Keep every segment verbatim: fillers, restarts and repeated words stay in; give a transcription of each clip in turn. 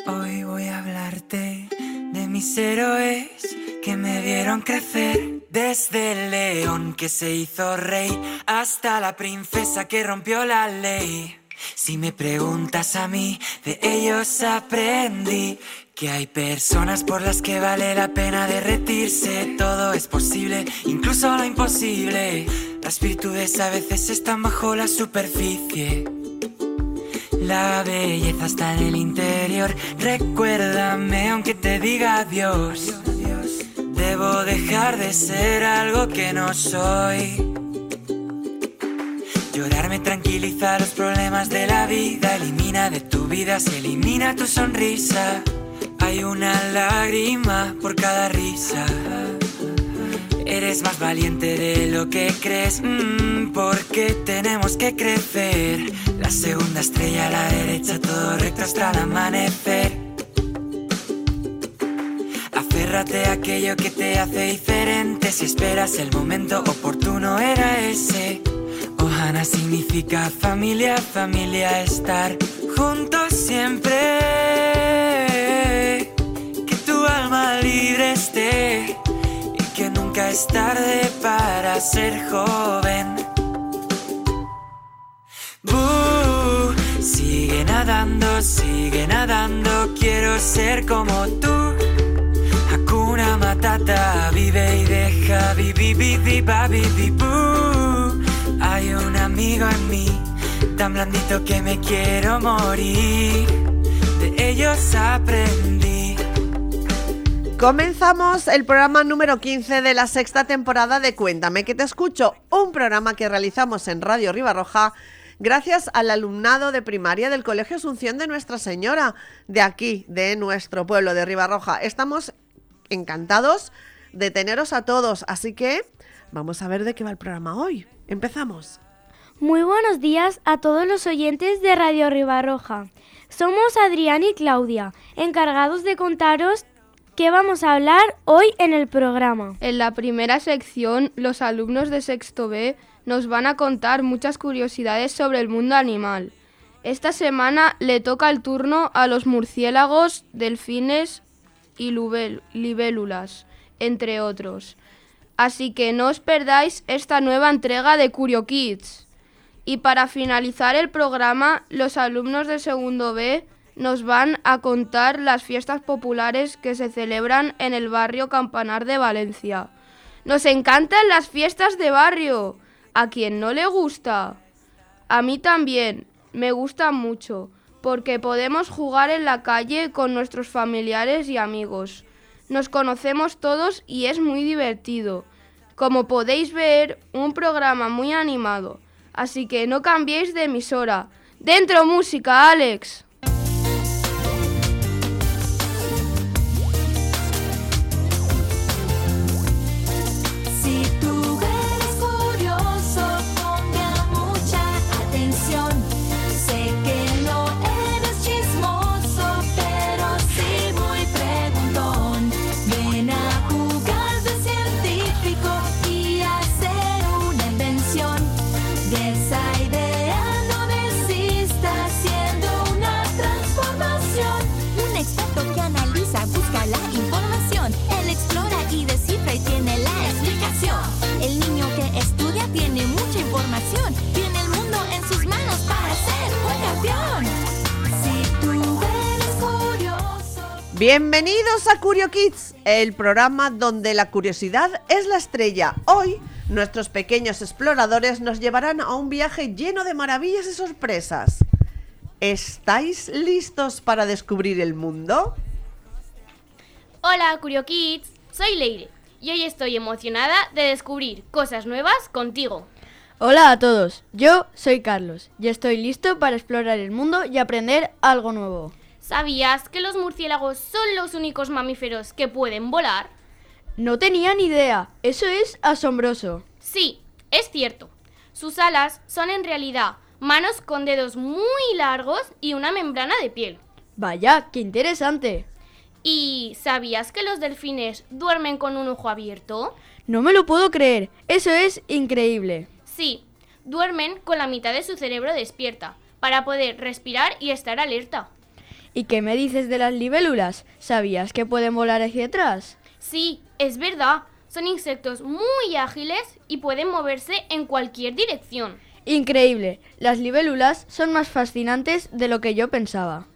Hoy voy a hablarte de mis héroes que me vieron crecer. Desde el león que se hizo rey hasta la princesa que rompió la ley. Si me preguntas a mí, de ellos aprendí que hay personas por las que vale la pena derretirse. Todo es posible, incluso lo imposible. Las virtudes a veces están bajo la superficie. La belleza está en el interior. Recuérdame aunque te diga adiós. Debo dejar de ser algo que no soy. Llorar me tranquiliza los problemas de la vida. Elimina de tu vida, se elimina tu sonrisa. Hay una lágrima por cada risa. Eres más valiente de lo que crees, mm, porque tenemos que crecer. La segunda estrella a la derecha, todo recto hasta el amanecer. Aférrate a aquello que te hace diferente. Si esperas el momento oportuno era ese. Ohana significa familia, familia, estar juntos siempre. Que tu alma libre esté y que nunca es tarde para ser joven. Boo, sigue nadando, sigue nadando, quiero ser como tú. Hakuna Matata, vive y deja, vivi, vivi, babi, boo. Hay un amigo en mí, tan blandito que me quiero morir. De ellos aprendí. Comenzamos el programa número quince de la sexta temporada de Cuéntame que te escucho, un programa que realizamos en Radio Ribarroja gracias al alumnado de primaria del Colegio Asunción de Nuestra Señora, de aquí, de nuestro pueblo de Ribarroja. Estamos encantados de teneros a todos, así que vamos a ver de qué va el programa hoy. Empezamos. Muy buenos días a todos los oyentes de Radio Ribarroja. Somos Adrián y Claudia, encargados de contaros qué vamos a hablar hoy en el programa. En la primera sección, los alumnos de sexto B nos van a contar muchas curiosidades sobre el mundo animal. Esta semana le toca el turno a los murciélagos, delfines y lubel- libélulas, entre otros. Así que no os perdáis esta nueva entrega de Curio Kids. Y para finalizar el programa, los alumnos de segundo B nos van a contar las fiestas populares que se celebran en el barrio Campanar de Valencia. ¡Nos encantan las fiestas de barrio! ¿A quién no le gusta? A mí también, me gustan mucho, porque podemos jugar en la calle con nuestros familiares y amigos. Nos conocemos todos y es muy divertido. Como podéis ver, un programa muy animado. Así que no cambiéis de emisora. ¡Dentro música, Alex! Tiene el mundo en sus manos para ser un campeón. Si tú eres curioso. Bienvenidos a Curio Kids, el programa donde la curiosidad es la estrella. Hoy, nuestros pequeños exploradores nos llevarán a un viaje lleno de maravillas y sorpresas. ¿Estáis listos para descubrir el mundo? Hola, Curio Kids, soy Leire y hoy estoy emocionada de descubrir cosas nuevas contigo. Hola a todos, yo soy Carlos y estoy listo para explorar el mundo y aprender algo nuevo. ¿Sabías que los murciélagos son los únicos mamíferos que pueden volar? No tenía ni idea, eso es asombroso. Sí, es cierto. Sus alas son en realidad manos con dedos muy largos y una membrana de piel. Vaya, qué interesante. ¿Y sabías que los delfines duermen con un ojo abierto? No me lo puedo creer, eso es increíble. Sí, duermen con la mitad de su cerebro despierta, para poder respirar y estar alerta. ¿Y qué me dices de las libélulas? ¿Sabías que pueden volar hacia atrás? Sí, es verdad. Son insectos muy ágiles y pueden moverse en cualquier dirección. Increíble, las libélulas son más fascinantes de lo que yo pensaba.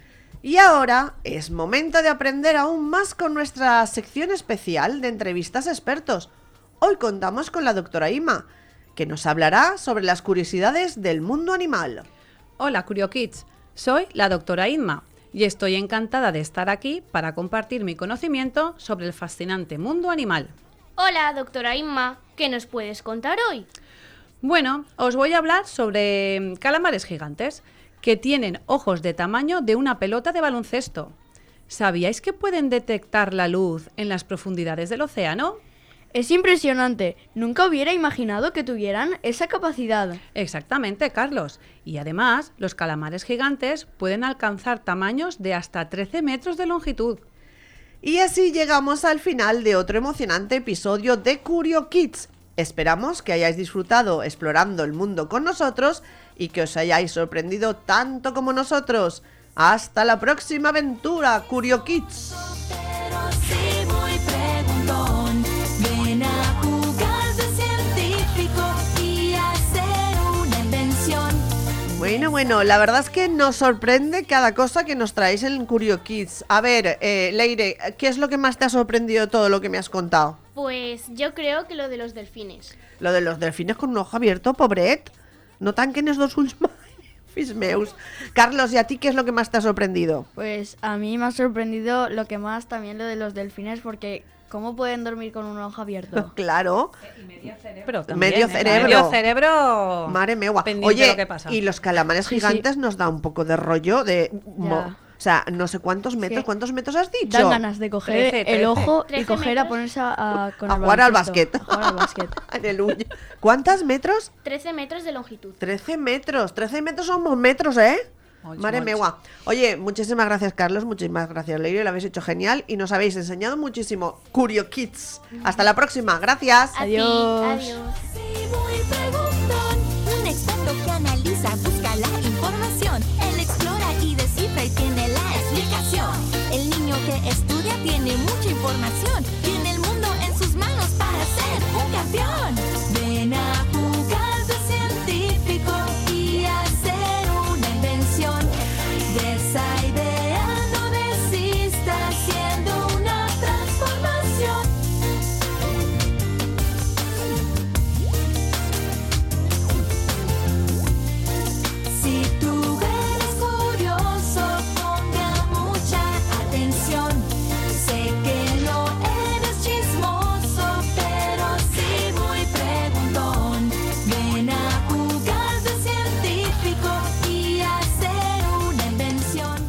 Y ahora es momento de aprender aún más con nuestra sección especial de entrevistas a expertos. Hoy contamos con la doctora Inma, que nos hablará sobre las curiosidades del mundo animal. Hola CurioKids, soy la doctora Inma y estoy encantada de estar aquí para compartir mi conocimiento sobre el fascinante mundo animal. Hola, doctora Inma, ¿qué nos puedes contar hoy? Bueno, os voy a hablar sobre calamares gigantes que tienen ojos de tamaño de una pelota de baloncesto. ¿Sabíais que pueden detectar la luz en las profundidades del océano? Es impresionante, nunca hubiera imaginado que tuvieran esa capacidad. Exactamente, Carlos. Y además, los calamares gigantes pueden alcanzar tamaños de hasta trece metros de longitud. Y así llegamos al final de otro emocionante episodio de CurioKids. Esperamos que hayáis disfrutado explorando el mundo con nosotros y que os hayáis sorprendido tanto como nosotros. ¡Hasta la próxima aventura, CurioKids! Pero sí muy preguntón, ven a jugar de científico y hacer una invención. Bueno, bueno, la verdad es que nos sorprende cada cosa que nos traéis en CurioKids. A ver, eh, Leire, ¿qué es lo que más te ha sorprendido de todo lo que me has contado? Pues yo creo que lo de los delfines. Lo de los delfines con un ojo abierto, pobret. No tanquen els dos ulls mai, fills meus. Carlos, ¿y a ti qué es lo que más te ha sorprendido? Pues a mí me ha sorprendido lo que más también lo de los delfines, porque ¿cómo pueden dormir con un ojo abierto? Claro. Pero también, Medio ¿eh? cerebro. Medio cerebro. Madre mía. Pendiente Oye, de lo que pasa. y los calamares Sí, gigantes nos da un poco de rollo de... mo- Ya. O sea, no sé cuántos metros, que ¿cuántos metros has dicho? Dan ganas de coger Trece, el trece. ojo y Trece coger a metros. ponerse a, a- con A el jugar al baloncesto. básquet. A jugar al básquet. En el uño. ¿Cuántos metros? trece metros de longitud. trece metros. trece metros somos metros, ¿eh? Moch, Madre moch. mía. Oye, muchísimas gracias, Carlos. Muchísimas gracias, Leire. Lo habéis hecho genial y nos habéis enseñado muchísimo. CurioKids. Hasta la próxima. Gracias. A ti, Adiós. adiós. Sí muy preguntón, un experto que analiza, busca la información. Él explora y descifra y tiene la explicación. El niño que estudia tiene mucha información. Tiene el mundo en sus manos para ser un campeón. Ven a jugar de científico y hacer una invención. De esa idea no desista haciendo una transformación. Si tú eres curioso, ponga mucha atención. Sé que no eres chismoso, pero sí muy preguntón. Ven a jugar de científico y hacer una invención.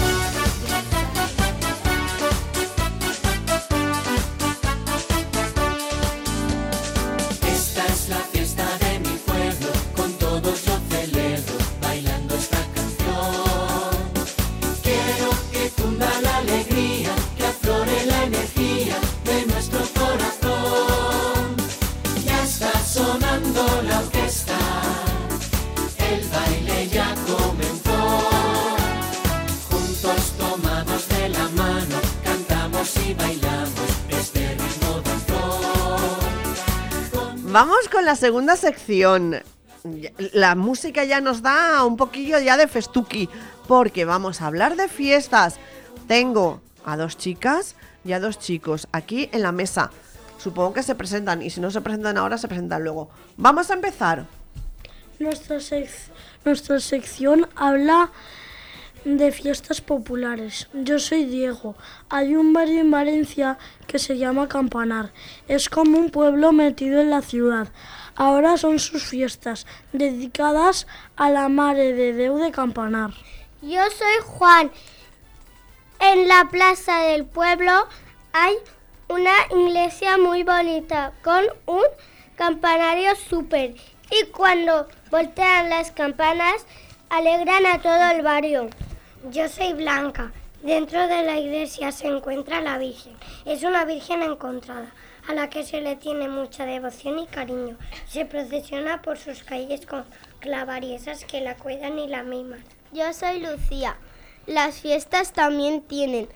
Esta es la fiesta de mi pueblo, con todos yo celebro, bailando esta canción. Quiero que cunda la alegría, que aflore la energía de nuestro corazón. Ya está sonando la orquesta, el baile ya comenzó. Juntos tomados de la mano, cantamos y bailamos este ritmo danzón. Vamos con la segunda sección. La música ya nos da un poquillo ya de festuki, porque vamos a hablar de fiestas. Tengo a dos chicas y a dos chicos aquí en la mesa. Supongo que se presentan y si no se presentan ahora, se presentan luego. Vamos a empezar. Nuestra, sec- nuestra sección habla de fiestas populares. Yo soy Diego. Hay un barrio en Valencia que se llama Campanar. Es como un pueblo metido en la ciudad. Ahora son sus fiestas, dedicadas a la Mare de Déu de Campanar. Yo soy Juan. En la plaza del pueblo hay una iglesia muy bonita con un campanario súper. Y cuando voltean las campanas, alegran a todo el barrio. Yo soy Blanca. Dentro de la iglesia se encuentra la Virgen. Es una Virgen encontrada, a la que se le tiene mucha devoción y cariño. Se procesiona por sus calles con clavariesas que la cuidan y la miman. Yo soy Lucía. Las fiestas también tienen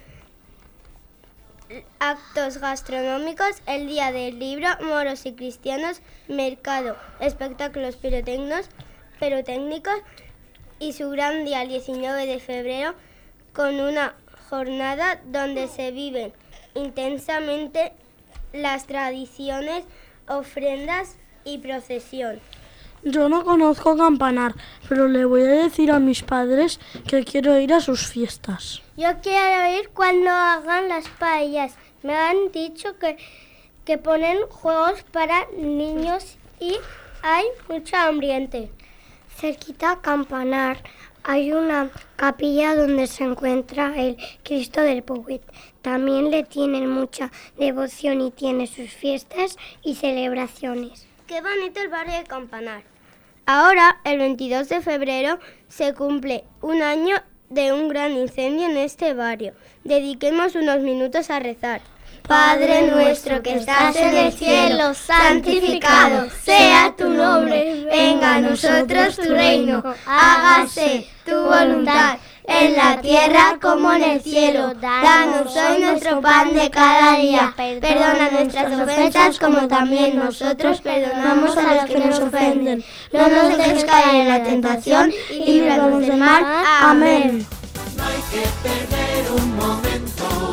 actos gastronómicos, el Día del Libro, moros y cristianos, mercado, espectáculos pirotécnicos, pirotécnicos y su gran día el diecinueve de febrero con una jornada donde se viven intensamente las tradiciones, ofrendas y procesión. Yo no conozco Campanar, pero le voy a decir a mis padres que quiero ir a sus fiestas. Yo quiero ir cuando hagan las paellas. Me han dicho que, que ponen juegos para niños y hay mucho ambiente. Cerquita a Campanar hay una capilla donde se encuentra el Cristo del Pouet. También le tienen mucha devoción y tiene sus fiestas y celebraciones. Qué bonito el barrio de Campanar. Ahora, el veintidós de febrero, se cumple un año de un gran incendio en este barrio. Dediquemos unos minutos a rezar. Padre nuestro que estás en el cielo, santificado sea tu nombre. Venga a nosotros tu reino, hágase tu voluntad, en la tierra como en el cielo. Danos hoy nuestro pan de cada día. Perdona nuestras ofensas como también nosotros perdonamos a los que nos ofenden. No nos dejes caer en la tentación y líbranos del mal. Amén. No hay que perder un momento,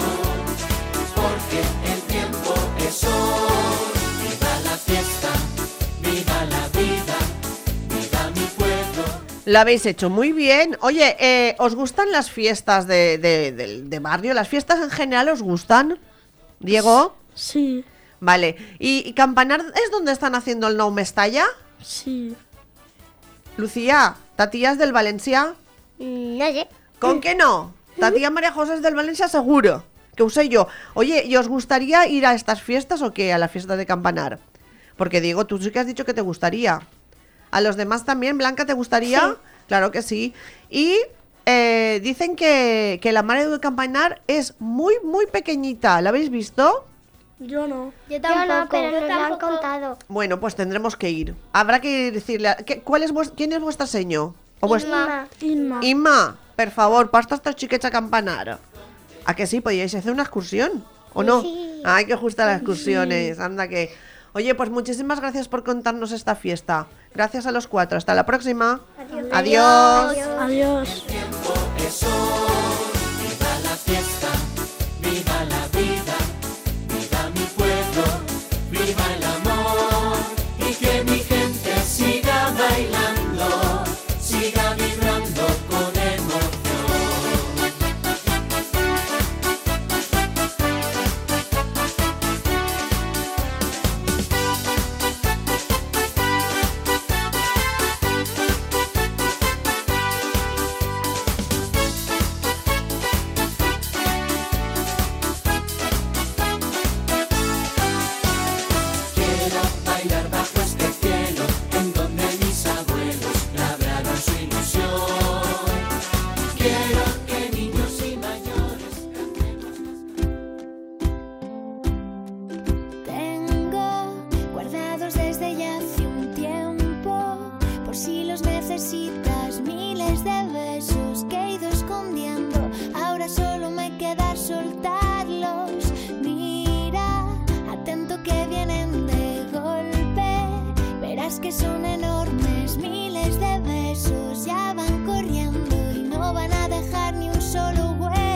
porque el tiempo es hoy. Viva la fiesta, viva la vida, viva mi pueblo. Lo habéis hecho muy bien. Oye, eh, ¿os gustan las fiestas de, de, de, de barrio? ¿Las fiestas en general os gustan? ¿Diego? Sí. Vale. ¿Y, y Campanar es donde están haciendo el Nou Mestalla? Sí. Lucía, ¿tatías del Valencia? No sé. ¿Con qué no? Tatía María José es del Valencia seguro, que ho sé yo. Oye, ¿y os gustaría ir a estas fiestas o qué? A la fiesta de Campanar. Porque Diego, tú sí que has dicho que te gustaría. ¿A los demás también? Blanca, ¿te gustaría? Sí. Claro que sí. Y eh, dicen que, que la Mare de Campanar es muy, muy pequeñita. ¿La habéis visto? Yo no. Yo tampoco, Yo no, pero nos lo han contado. Bueno, pues tendremos que ir. Habrá que decirle... ¿qué, cuál es vuest- ¿Quién es vuestra seño? O Inma. Inma. Inma, per favor, pasta estos chiquets a Campanar. ¿A que sí? ¿Podíais hacer una excursión? ¿O no? Sí. Ay, que justa las excursiones. Anda que... Oye, pues muchísimas gracias por contarnos esta fiesta. Gracias a los cuatro. Hasta la próxima. Adiós. Adiós. Adiós. Viva la fiesta, viva la vida, viva mi pueblo, viva el amor y que mi gente siga bailando, siga vibrando con necesitas miles de besos que he ido escondiendo. Ahora solo me queda soltarlos. Mira, atento que vienen de golpe. Verás que son enormes, miles de besos. Ya van corriendo y no van a dejar ni un solo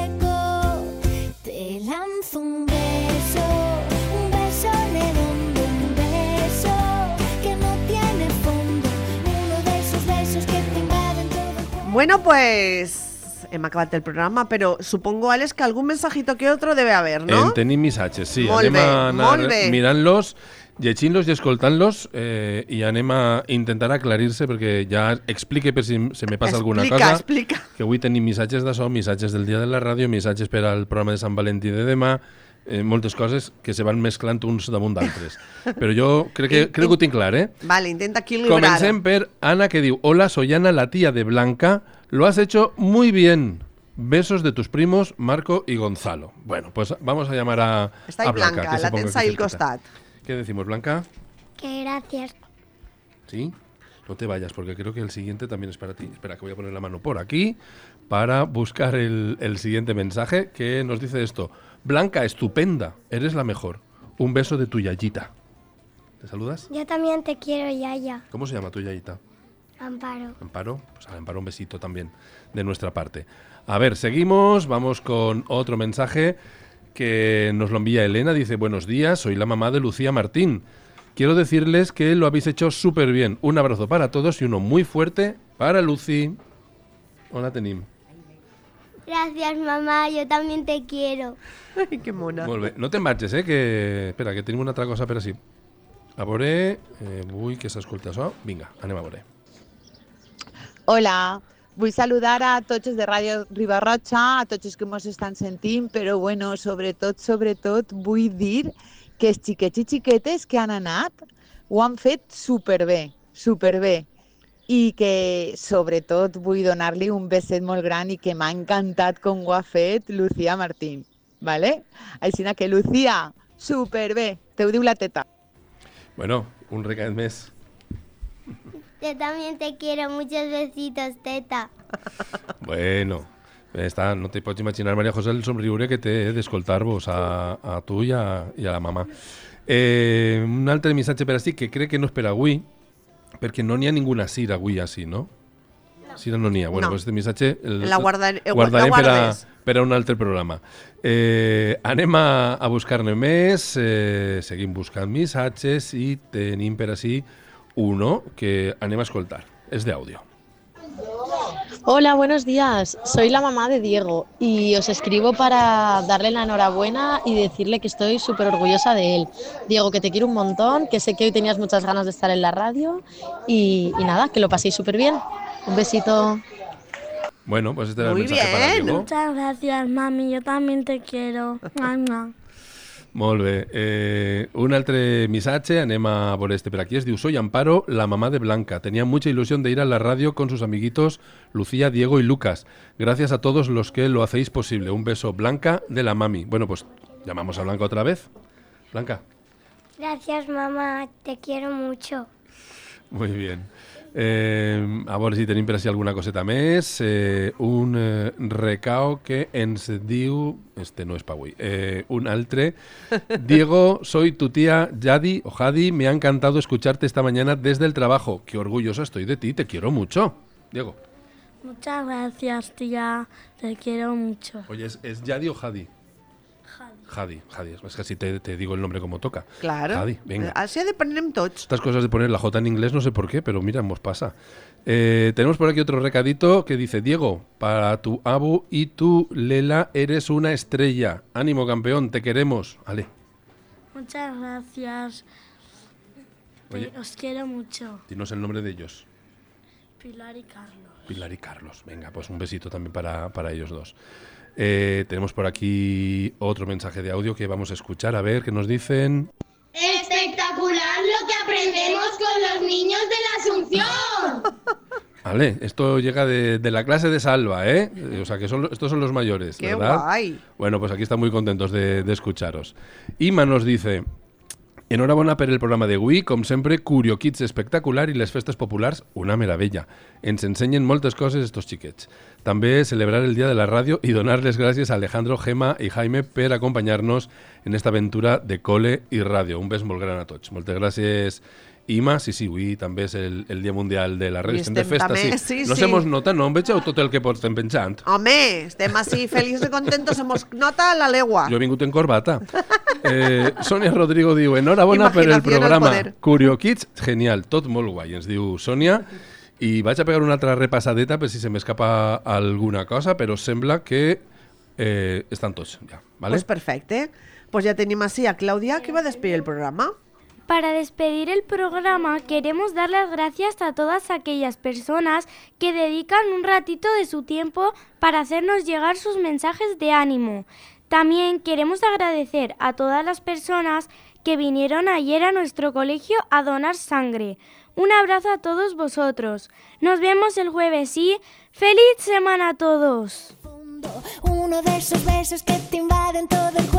hueco. Te lanzo un beso, un beso redondo, un beso que no tiene fondo. Uno de esos besos que te invaden todo el cuerpo. Bueno, pues hem acabat el programa, però supongo, Alex, que algun mensajito que otro debe haver, no? En tenim missatges, sí. Molt anem bé, a anar molt bé. mirant-los, llegint-los i escoltant-los eh, i anem a intentar aclarir-se perquè ja explique per si se me passa alguna Explica, cosa. explica. Que avui tenim missatges d'això, missatges del dia de la ràdio, missatges per al programa de Sant Valentí de demà, eh, moltes coses que se van mesclant uns damunt d'altres. Però jo crec que, crec que ho tinc clar, eh? Vale, intenta equilibrar. Comencem per Ana, que diu: Hola, soy Ana, la tía de Blanca. Lo has hecho muy bien. Besos de tus primos Marco y Gonzalo. Bueno, pues vamos a llamar a, Está ahí a Blanca. Blanca, que se la ponga tens aquí ahí al cerquita. costat. ¿Qué decimos, Blanca? Que gracias. Sí. No te vayas, porque creo que el siguiente también es para ti. Espera, que voy a poner la mano por aquí para buscar el, el siguiente mensaje que nos dice esto. Blanca, estupenda, eres la mejor. Un beso de tu Yayita. ¿Te saludas? Yo también te quiero, Yaya. ¿Cómo se llama tu Yayita? Amparo. Amparo, pues a Amparo un besito también de nuestra parte. A ver, seguimos, vamos con otro mensaje que nos lo envía Elena. Dice, buenos días, soy la mamá de Lucía Martín. Quiero decirles que lo habéis hecho súper bien. Un abrazo para todos y uno muy fuerte para Lucy. Hola, Tenim. Gracias, mamá, yo también te quiero. Ai, que mona. Molt bé. No te'n marxes, eh? Que... Espera, que tenim una altra cosa per així. A veure... Eh, vull que s'escolti això. Vinga, anem a veure. Hola, vull saludar a tots els de Ràdio Riba-roja, a tots els que ens estan sentint, però bueno, sobretot, sobretot, vull dir que els xiquets i xiquetes que han anat ho han fet superbé, superbé. I que, sobretot, vull donar-li un beset molt gran i que m'ha encantat com ho ha fet Lucía Martín, ¿vale? Així que, Lucía, superbé, te ho diu la teta. Bueno, un recadet més. Yo también te quiero, muchos besitos, teta. Bueno, està, no te pots imaginar, Maria José, el somriure que té eh, d'escoltar-vos a, a tu i a, i a la mamà. Eh, un altre missatge per així, que crec que no és per avui, perquè no n'hi ha ninguna Sira avui així, no? No. Sira no n'hi ha. Bueno, no. pues este missatge el, la guardar, guardarem la per, a, per a un altre programa. Eh, anem a, a buscar-ne més, eh, seguim buscant missatges i tenim per així uno que anem a escoltar. És d'àudio. Hola, buenos días. Soy la mamá de Diego y os escribo para darle la enhorabuena y decirle que estoy súper orgullosa de él. Diego, que te quiero un montón, que sé que hoy tenías muchas ganas de estar en la radio y, y nada, que lo paséis súper bien. Un besito. Bueno, pues este era Muy el mensaje bien. para Diego. Muchas gracias, mami, yo también te quiero. Molt bé. Eh, un altre missatge, anem a por este per aquí. Es diu, soy Amparo, la mamá de Blanca. Tenía mucha ilusión de ir a la radio con sus amiguitos Lucía, Diego y Lucas. Gracias a todos los que lo hacéis posible. Un beso, Blanca, de la mami. Bueno, pues llamamos a Blanca otra vez. Blanca. Gracias, mamá, te quiero mucho. Muy bien. Eh, a veure si tenim per així alguna coseta més. Eh, un eh, recao que ens diu... Este no és pa avui. Eh, un altre. Diego, soy tu tía Yadi o Jadi. Me ha encantado escucharte esta mañana desde el trabajo. Qué orgullosa estoy de ti. Te quiero mucho. Diego. Muchas gracias, tía. Te quiero mucho. Oye, ¿es, es Yadi o Jadi? Jadi, Jadi. Es que así te, te digo el nombre como toca. Claro. Jadi, venga. Así ha de ponerem tots. Estas cosas de poner la J en inglés no sé por qué, pero mira, nos pasa. Eh, tenemos por aquí otro recadito que dice, Diego, para tu Abu y tu Lela eres una estrella. Ánimo, campeón, te queremos. Ale. Muchas gracias. Oye. Te- os quiero mucho. Dinos el nombre de ellos. Pilar y Carlos. Pilar y Carlos. Venga, pues un besito también para, para ellos dos. Eh, tenemos por aquí otro mensaje de audio que vamos a escuchar. A ver qué nos dicen. ¡Espectacular lo que aprendemos con los niños de la Asunción! Vale, esto llega de, de la clase de Salva, ¿eh? O sea, que son, estos son los mayores, ¡Qué ¿verdad? guay! Bueno, pues aquí están muy contentos de, de escucharos. Ima nos dice... Enhorabona per el programa d'avui, com sempre, Curio Kids espectacular i les festes populars una meravella. Ens ensenyen moltes coses estos xiquets. També celebrar el Dia de la Ràdio i donar les gràcies a Alejandro, Gemma i Jaime per acompanyar-nos en esta aventura de cole i ràdio. Un bes molt gran a tots. Moltes gràcies, Ima. Sí, sí, avui també és el, el Dia Mundial de la Ràdio. I Estem de estem festa, també, sí. sí, No sí. se mos nota, no? Em vegeu tot el que portem penjant. Home, estem así felices y contentos, se mos nota la legua. Jo he vingut en corbata. Eh, Sonia Rodrigo diu, enhorabona per el Imaginación al programa. poder. Curio Kids, genial, tot molt guai, ens diu Sonia. I vaig a pegar una altra repassadeta per si se m'escapa alguna cosa, però sembla que eh, estan tots ja, ¿vale? Pues perfecte. Pues ya tenemos así a Claudia que va a despedir el programa. Para despedir el programa queremos dar las gracias a todas aquellas personas que dedican un ratito de su tiempo para hacernos llegar sus mensajes de ánimo. También queremos agradecer a todas las personas que vinieron ayer a nuestro colegio a donar sangre. Un abrazo a todos vosotros. Nos vemos el jueves y ¡feliz semana a todos! Uno de esos besos que te invaden todo el